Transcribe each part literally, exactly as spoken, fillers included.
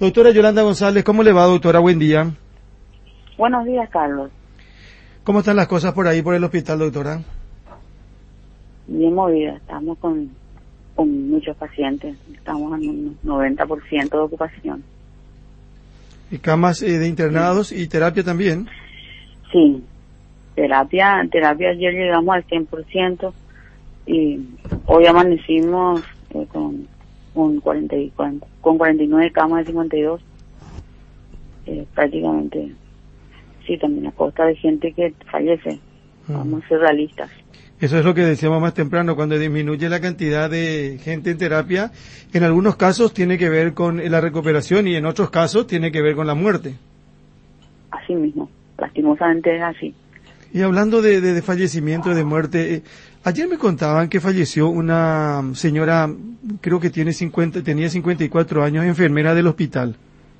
Doctora Yolanda González, ¿cómo le va, doctora? Buen día. Buenos días, Carlos. ¿Cómo están las cosas por ahí, por el hospital, doctora? Bien movida, estamos con, con muchos pacientes, estamos en un noventa por ciento de ocupación. ¿Y camas eh, de internados sí. y terapia también? Sí, terapia, terapia ayer llegamos al cien por ciento y hoy amanecimos eh, con, con, cuarenta y, con cuarenta y nueve camas de cincuenta y dos, eh, prácticamente, sí, también a costa de gente que fallece, uh-huh. Vamos a ser realistas. Eso es lo que decíamos más temprano, cuando disminuye la cantidad de gente en terapia, en algunos casos tiene que ver con la recuperación y en otros casos tiene que ver con la muerte. Así mismo, lastimosamente es así. Y hablando de, de, de fallecimiento, de muerte, eh, ayer me contaban que falleció una señora, creo que tiene cincuenta, tenía cincuenta y cuatro años, enfermera del hospital.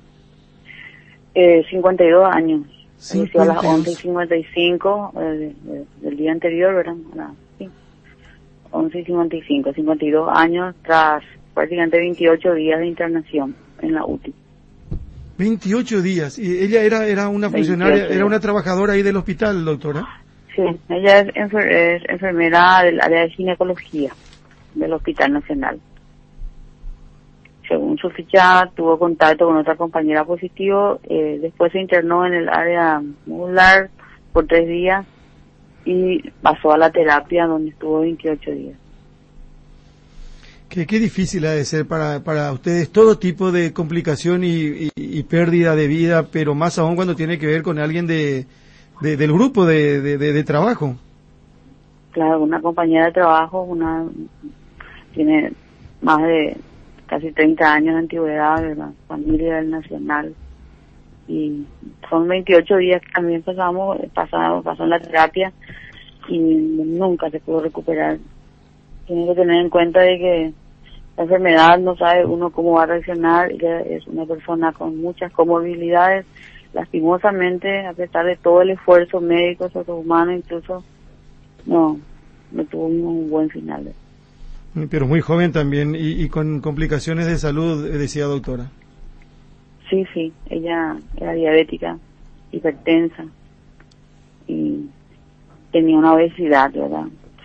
Eh, cincuenta y dos años. Falleció a las once y cincuenta y cinco eh, de, de, del día anterior, ¿verdad? Ah, sí. once y cincuenta y cinco, cincuenta y dos años tras prácticamente veintiocho días de internación en la U T I. veintiocho días. ¿Y ella era era una funcionaria, era una trabajadora ahí del hospital, doctora? Sí, ella es, enfer es enfermera del área de ginecología del Hospital Nacional. Según su ficha, tuvo contacto con otra compañera positivo, eh, después se internó en el área modular por tres días y pasó a la terapia donde estuvo veintiocho días. Qué, qué difícil ha de ser para, para ustedes todo tipo de complicación y, y, y pérdida de vida, pero más aún cuando tiene que ver con alguien de, de del grupo de, de, de, de trabajo. Claro, una compañera de trabajo, una tiene más de casi treinta años de antigüedad de la familia del Nacional y son veintiocho días que también pasamos, pasado, pasó en la terapia y nunca se pudo recuperar. Tiene que tener en cuenta de que la enfermedad no sabe uno cómo va a reaccionar, ella es una persona con muchas comorbilidades, lastimosamente a pesar de todo el esfuerzo médico, sobrehumano, incluso no, no tuvo un buen final. Pero muy joven también y, y con complicaciones de salud, decía doctora. Sí, sí, ella era diabética, hipertensa y tenía una obesidad, ¿verdad? O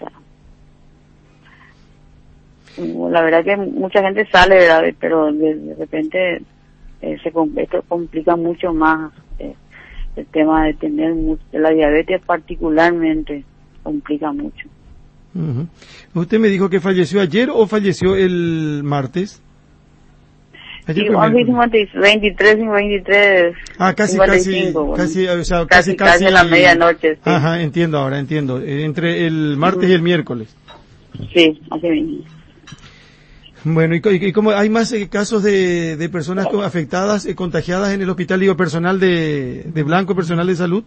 sea, la verdad que mucha gente sale, ¿verdad? Pero de, de repente eh, se esto complica mucho más eh, el tema de tener mucho, la diabetes particularmente complica mucho. Uh-huh. ¿Usted me dijo que falleció ayer o falleció el martes? Ayer sí, once y veintitrés, veintitrés. Ah, casi, cincuenta y cinco, casi, bueno. casi, o sea, casi, casi, casi, casi a la medianoche. Sí. Ajá, entiendo ahora, entiendo. Entre el martes uh-huh. y el miércoles. Sí, así mismo. Bueno, ¿y, y, y cómo hay más eh, casos de, de personas oh. afectadas, eh, contagiadas en el hospital, digo, personal de, de blanco, personal de salud?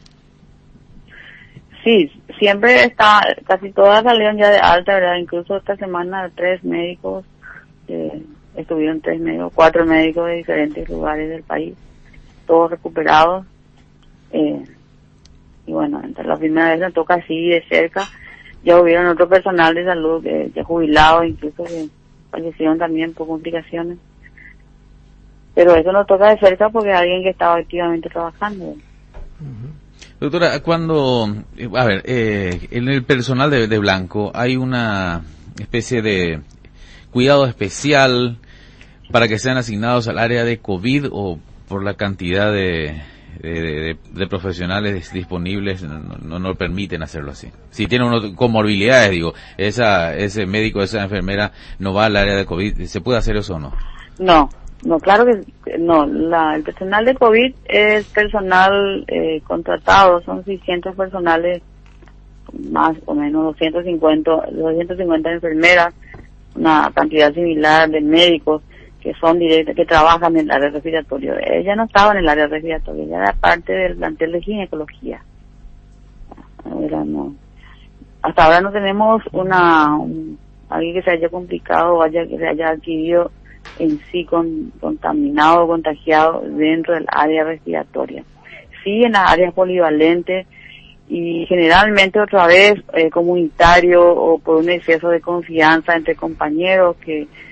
Sí, siempre está, casi todas salieron ya de alta, ¿verdad? Incluso esta semana tres médicos, eh, estuvieron tres médicos, cuatro médicos de diferentes lugares del país, todos recuperados. Eh, y bueno, entonces la primera vez nos toca así de cerca. Ya hubieron otro personal de salud que, que jubilados, incluso que fallecieron también por complicaciones. Pero eso nos toca de cerca porque hay alguien que estaba activamente trabajando. Uh-huh. Doctora, cuando, a ver, eh, en el personal de, de blanco hay una especie de cuidado especial para que sean asignados al área de COVID o por la cantidad de, de, de, de profesionales disponibles no, no, no permiten hacerlo así. Si tienen uno, comorbilidades, digo, esa, ese médico, esa enfermera no va al área de COVID, ¿se puede hacer eso o no? No. No, claro que no. La, el personal de COVID es personal eh, contratado, son seiscientos personales, más o menos doscientos cincuenta, doscientos cincuenta enfermeras, una cantidad similar de médicos que son directos, que trabajan en el área respiratoria. Ella no estaba en el área respiratoria, ella era parte del plantel de ginecología. Era, no. Hasta ahora no tenemos una un, alguien que se haya complicado o haya, que se haya adquirido en sí con, contaminado o contagiado dentro del área respiratoria. Sí, en las áreas polivalentes y generalmente otra vez eh, comunitario o por un exceso de confianza entre compañeros que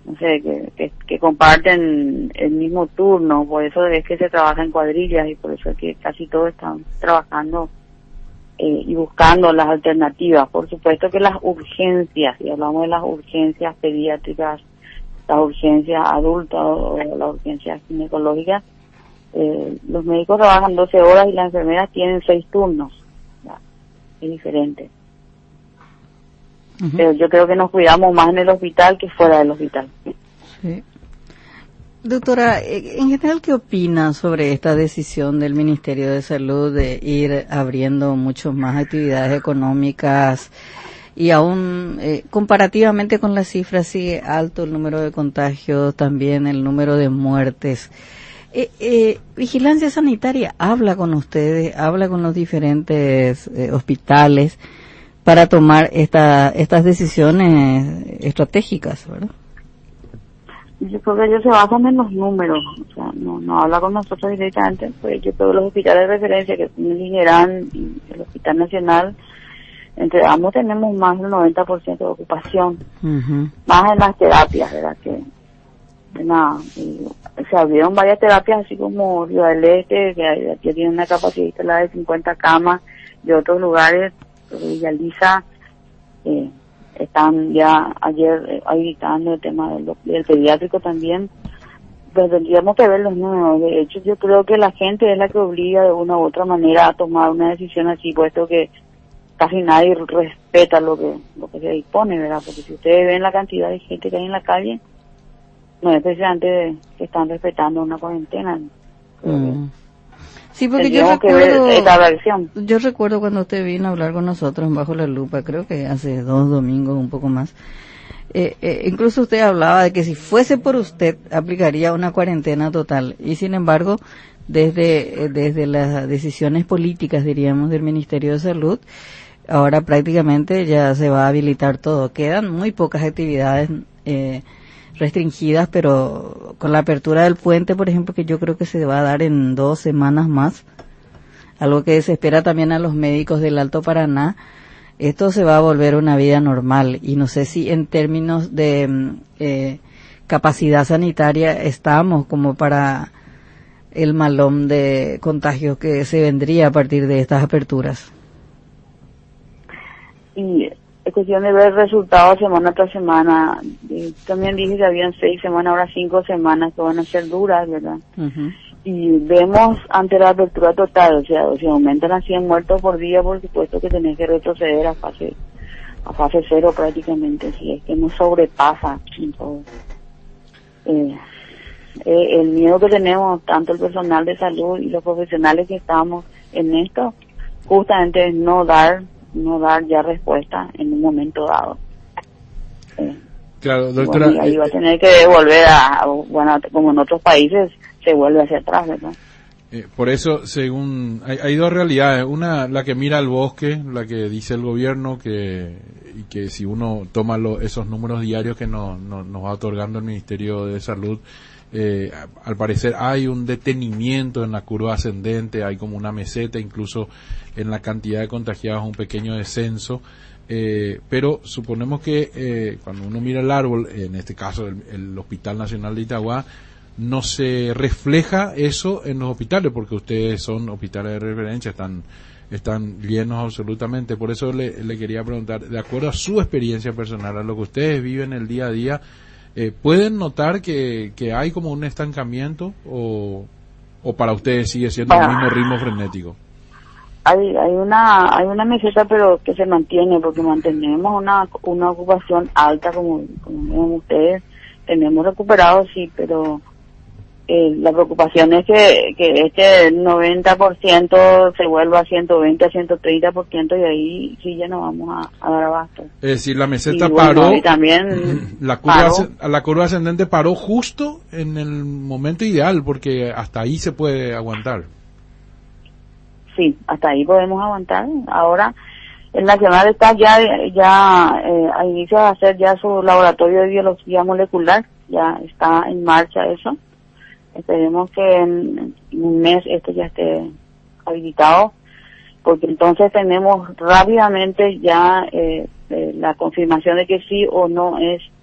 no sé, que, que, que comparten el mismo turno, por eso es que se trabaja en cuadrillas y por eso es que casi todos están trabajando eh, y buscando las alternativas. Por supuesto que las urgencias, y hablamos de las urgencias pediátricas, las urgencias adultas o las urgencias ginecológicas, eh, los médicos trabajan doce horas y las enfermeras tienen seis turnos, ¿ya? Es diferente. Uh-huh. Pero yo creo que nos cuidamos más en el hospital que fuera del hospital. Sí. Doctora, en general, ¿qué opina sobre esta decisión del Ministerio de Salud de ir abriendo mucho más actividades económicas y aún eh, comparativamente con las cifras sigue alto el número de contagios, también el número de muertes? Eh, eh, Vigilancia Sanitaria habla con ustedes, habla con los diferentes eh, hospitales para tomar esta, estas decisiones estratégicas, ¿verdad? Yo creo que ellos se basan en los números, o sea, no, no habla con nosotros directamente, pues yo creo que los hospitales de referencia, que son el INERAN y el Hospital Nacional, entre ambos tenemos más del noventa por ciento de ocupación, uh-huh. Más en las terapias, ¿verdad? Que, de nada, y, se abrieron varias terapias, así como Río del Este, que ya tiene una capacidad instalada de cincuenta camas, de otros lugares, Villa Lisa, eh, están ya ayer eh, habilitando el tema del, del pediátrico también, pero tendríamos que ver los números. De hecho, yo creo que la gente es la que obliga de una u otra manera a tomar una decisión así, puesto que casi nadie respeta lo que lo que se dispone, ¿verdad? Porque si ustedes ven la cantidad de gente que hay en la calle, no es precisamente que están respetando una cuarentena. Mm. Sí, porque yo recuerdo, yo recuerdo cuando usted vino a hablar con nosotros en Bajo la Lupa, creo que hace dos domingos, un poco más, eh, eh, incluso usted hablaba de que si fuese por usted, aplicaría una cuarentena total, y sin embargo, desde, eh, desde las decisiones políticas, diríamos, del Ministerio de Salud, ahora prácticamente ya se va a habilitar todo. Quedan muy pocas actividades eh, restringidas, pero con la apertura del puente, por ejemplo, que yo creo que se va a dar en dos semanas más, algo que desespera también a los médicos del Alto Paraná, esto se va a volver una vida normal, y no sé si en términos de eh, capacidad sanitaria estamos como para el malón de contagios que se vendría a partir de estas aperturas. Y es cuestión de ver resultados semana tras semana. Y también dije que habían seis semanas, ahora cinco semanas que van a ser duras, ¿verdad? Uh-huh. Y vemos ante la apertura total, o sea, si aumentan a cien muertos por día, por supuesto que tenés que retroceder a fase a fase cero prácticamente, si es que no sobrepasa. Entonces, eh, eh, el miedo que tenemos, tanto el personal de salud y los profesionales que estamos en esto, justamente es no dar no dar ya respuesta en un momento dado. Eh, claro, doctora. Bueno, ahí va a tener que volver a, a, bueno, como en otros países, se vuelve hacia atrás, ¿verdad? Eh, por eso, según, hay, hay dos realidades. Una, la que mira al bosque, la que dice el gobierno, que y que si uno toma lo, esos números diarios que no, no, nos va otorgando el Ministerio de Salud, Eh, al parecer hay un detenimiento en la curva ascendente, hay como una meseta, incluso en la cantidad de contagiados un pequeño descenso, eh, pero suponemos que eh, cuando uno mira el árbol, en este caso el, el Hospital Nacional de Itagua, no se refleja eso en los hospitales, porque ustedes son hospitales de referencia, están están llenos absolutamente. Por eso le, le quería preguntar, de acuerdo a su experiencia personal, a lo que ustedes viven el día a día, Eh, ¿pueden notar que, que hay como un estancamiento o, o para ustedes sigue siendo el mismo ritmo frenético? Hay hay una hay una meseta, pero que se mantiene, porque mantenemos una una ocupación alta, como, como ven ustedes, tenemos recuperado, sí, pero eh, la preocupación es que, que este noventa por ciento se vuelva a ciento veinte, a ciento treinta por ciento, y ahí sí ya no vamos a, a dar abasto. Es decir, la meseta y paró, bueno, y también la curva, paró. la curva ascendente paró justo en el momento ideal, porque hasta ahí se puede aguantar. Sí, hasta ahí podemos aguantar. Ahora el Nacional está ya ya eh, a inicio de hacer ya su laboratorio de biología molecular, ya está en marcha eso. Esperemos que en un mes esto ya esté habilitado, porque entonces tenemos rápidamente ya eh, eh, la confirmación de que sí o no es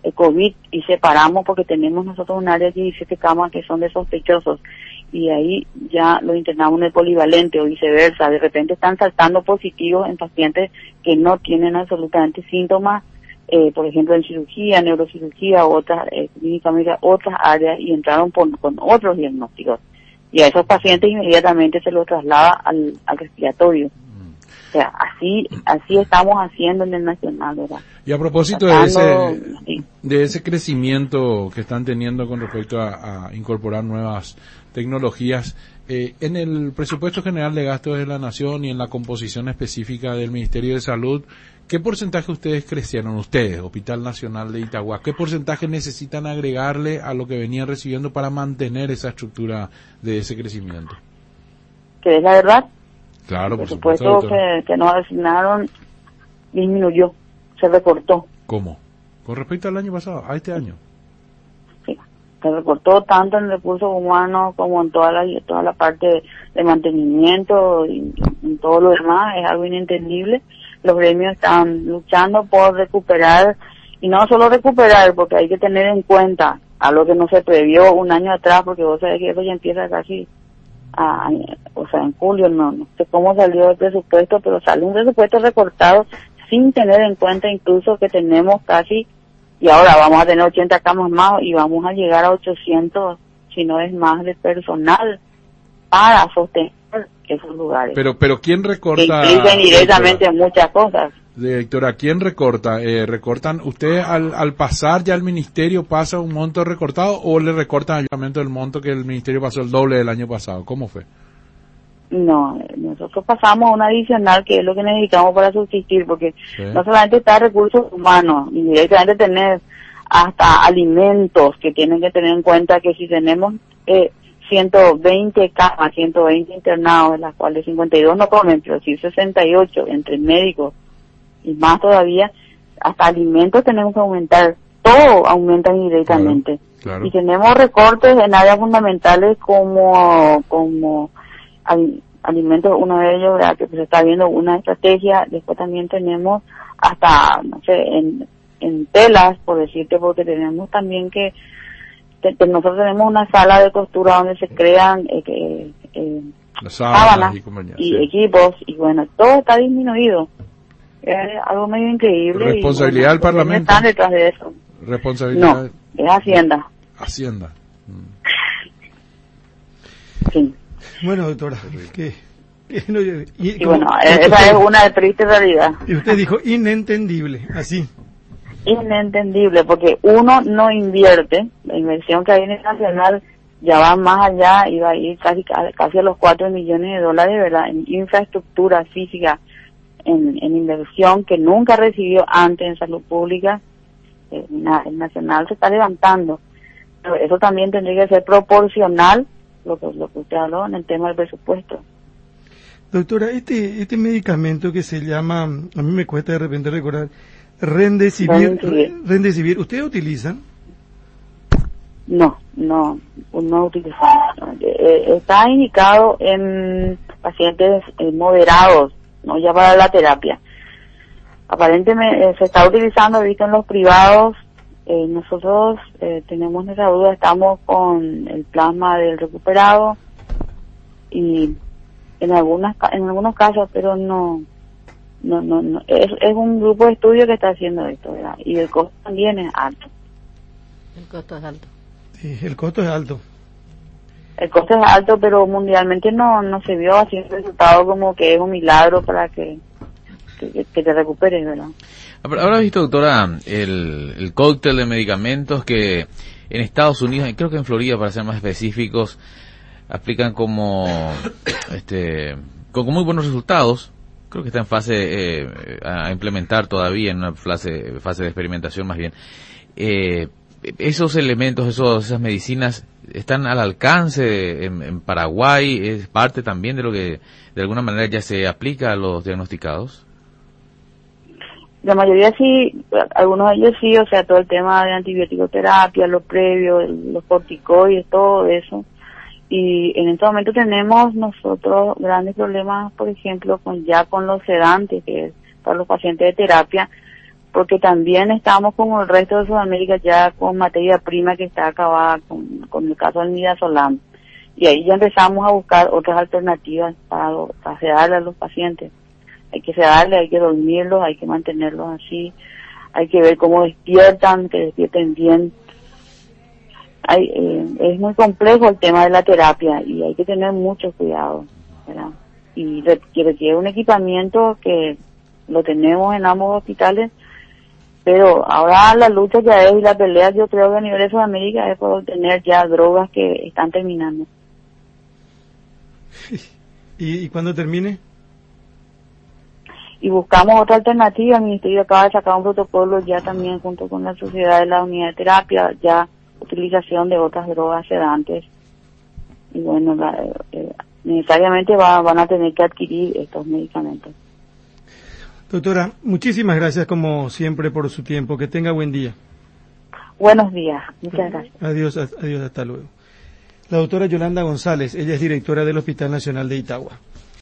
el COVID y separamos porque tenemos nosotros un área de diecisiete camas que son de sospechosos y ahí ya lo internamos en el polivalente o viceversa. De repente están saltando positivos en pacientes que no tienen absolutamente síntomas, eh, por ejemplo en cirugía, neurocirugía, otras, eh, clínicamente otras áreas y entraron por, con otros diagnósticos. Y a esos pacientes inmediatamente se los traslada al, al respiratorio. O sea, así así estamos haciendo en el nacional, ¿verdad? Y a propósito Tratando, de ese sí. de ese crecimiento que están teniendo con respecto a, a incorporar nuevas tecnologías, eh, en el presupuesto general de gastos de la Nación y en la composición específica del Ministerio de Salud, ¿qué porcentaje ustedes crecieron, ustedes, Hospital Nacional de Itagua? ¿Qué porcentaje necesitan agregarle a lo que venían recibiendo para mantener esa estructura de ese crecimiento? Que es la verdad. Claro, por supuesto. El presupuesto que, que nos asignaron disminuyó, se recortó. ¿Cómo? ¿Con respecto al año pasado, a este año? Sí, se recortó tanto en recursos humanos como en toda la toda la parte de, de mantenimiento y en todo lo demás. Es algo inentendible. Los gremios están luchando por recuperar, y no solo recuperar, porque hay que tener en cuenta algo que no se previó un año atrás, porque vos sabés que eso ya empieza casi a, o sea, en julio, no, no sé cómo salió el presupuesto, pero sale un presupuesto recortado sin tener en cuenta incluso que tenemos casi, y ahora vamos a tener ochenta camas más y vamos a llegar a ochocientos, si no es más, de personal para sostener esos lugares. Pero, pero ¿quién recorta? Que implican directamente muchas cosas. Directora, ¿quién recorta? Eh, ¿Recortan ustedes al, al pasar ya al ministerio pasa un monto recortado o le recortan al ayuntamiento el monto que el ministerio pasó el doble del año pasado? ¿Cómo fue? No, nosotros pasamos un adicional que es lo que necesitamos para subsistir, porque sí. No solamente está recursos humanos, y directamente tener hasta alimentos que tienen que tener en cuenta que si tenemos eh, ciento veinte camas, ciento veinte internados, de las cuales cincuenta y dos no comen, pero sí sesenta y ocho entre médicos y más todavía, hasta alimentos tenemos que aumentar, todo aumenta indirectamente. Claro, claro. Y tenemos recortes en áreas fundamentales como como al, alimentos, uno de ellos, ¿verdad?, que se está viendo una estrategia. Después también tenemos hasta, no sé, en, en telas, por decirte, porque tenemos también que, te, te, nosotros tenemos una sala de costura donde se crean eh, eh, eh, sábanas y, y sí. equipos, y bueno, todo está disminuido. Es algo medio increíble. ¿Responsabilidad y, bueno, del Parlamento? Están detrás de eso. ¿Responsabilidad? No, es Hacienda. Hacienda. Mm. Sí. Bueno, doctora, que, que no, y, y bueno, esa es una triste realidad. Y usted dijo inentendible, así. Inentendible, porque uno no invierte, la inversión que hay en el nacional ya va más allá y va a ir casi, casi a los cuatro millones de dólares, ¿verdad?, en infraestructura física, en, en inversión que nunca recibió antes en salud pública. Eh, el nacional se está levantando, pero eso también tendría que ser proporcional, lo que, lo que usted habló en el tema del presupuesto. Doctora, este este medicamento que se llama, a mí me cuesta de repente recordar, Remdesivir, Remdesivir, ¿ustedes utilizan? No, no, no utilizamos. Eh, está indicado en pacientes eh, moderados, no ya para la terapia. Aparentemente eh, se está utilizando, visto en los privados. Eh, nosotros eh, tenemos nuestra duda, estamos con el plasma del recuperado y en algunas en algunos casos, pero no no no, no. Es, es un grupo de estudio que está haciendo esto, ¿verdad? Y el costo también es alto. El costo es alto. Sí, el costo es alto. El costo es alto, pero mundialmente no no se vio así un resultado como que es un milagro para que que, que te recuperes, ¿verdad? ¿Habrá visto, doctora, el, el cóctel de medicamentos que en Estados Unidos, y creo que en Florida, para ser más específicos, aplican como, este, con, con muy buenos resultados? Creo que está en fase eh, a implementar todavía, en una fase, fase de experimentación más bien. Eh, esos elementos, esos, esas medicinas, ¿están al alcance en, en Paraguay? ¿Es parte también de lo que de alguna manera ya se aplica a los diagnosticados? La mayoría sí, algunos de ellos sí, o sea, todo el tema de antibiótico-terapia, lo previo, los corticoides, todo eso. Y en este momento tenemos nosotros grandes problemas, por ejemplo, con ya con los sedantes, que es para los pacientes de terapia, porque también estamos como el resto de Sudamérica ya con materia prima que está acabada, con, con el caso del midazolam. Y ahí ya empezamos a buscar otras alternativas para, para sedarle a los pacientes. Hay que sedarle, hay que dormirlos, hay que mantenerlos así, hay que ver cómo despiertan, que despierten bien. Hay, eh, es muy complejo el tema de la terapia y hay que tener mucho cuidado, ¿verdad? Y requiere un equipamiento que lo tenemos en ambos hospitales, pero ahora la lucha ya es, y la pelea yo creo que a nivel de Sudamérica es por obtener ya drogas que están terminando. ¿Y, y cuándo termine? Y buscamos otra alternativa. El Ministerio acaba de sacar un protocolo ya también junto con la Sociedad de la Unidad de Terapia, ya utilización de otras drogas sedantes. Y bueno, la, eh, necesariamente va, van a tener que adquirir estos medicamentos. Doctora, muchísimas gracias como siempre por su tiempo. Que tenga buen día. Buenos días. Muchas gracias. Adiós, adiós, hasta luego. La doctora Yolanda González, ella es directora del Hospital Nacional de Itagua.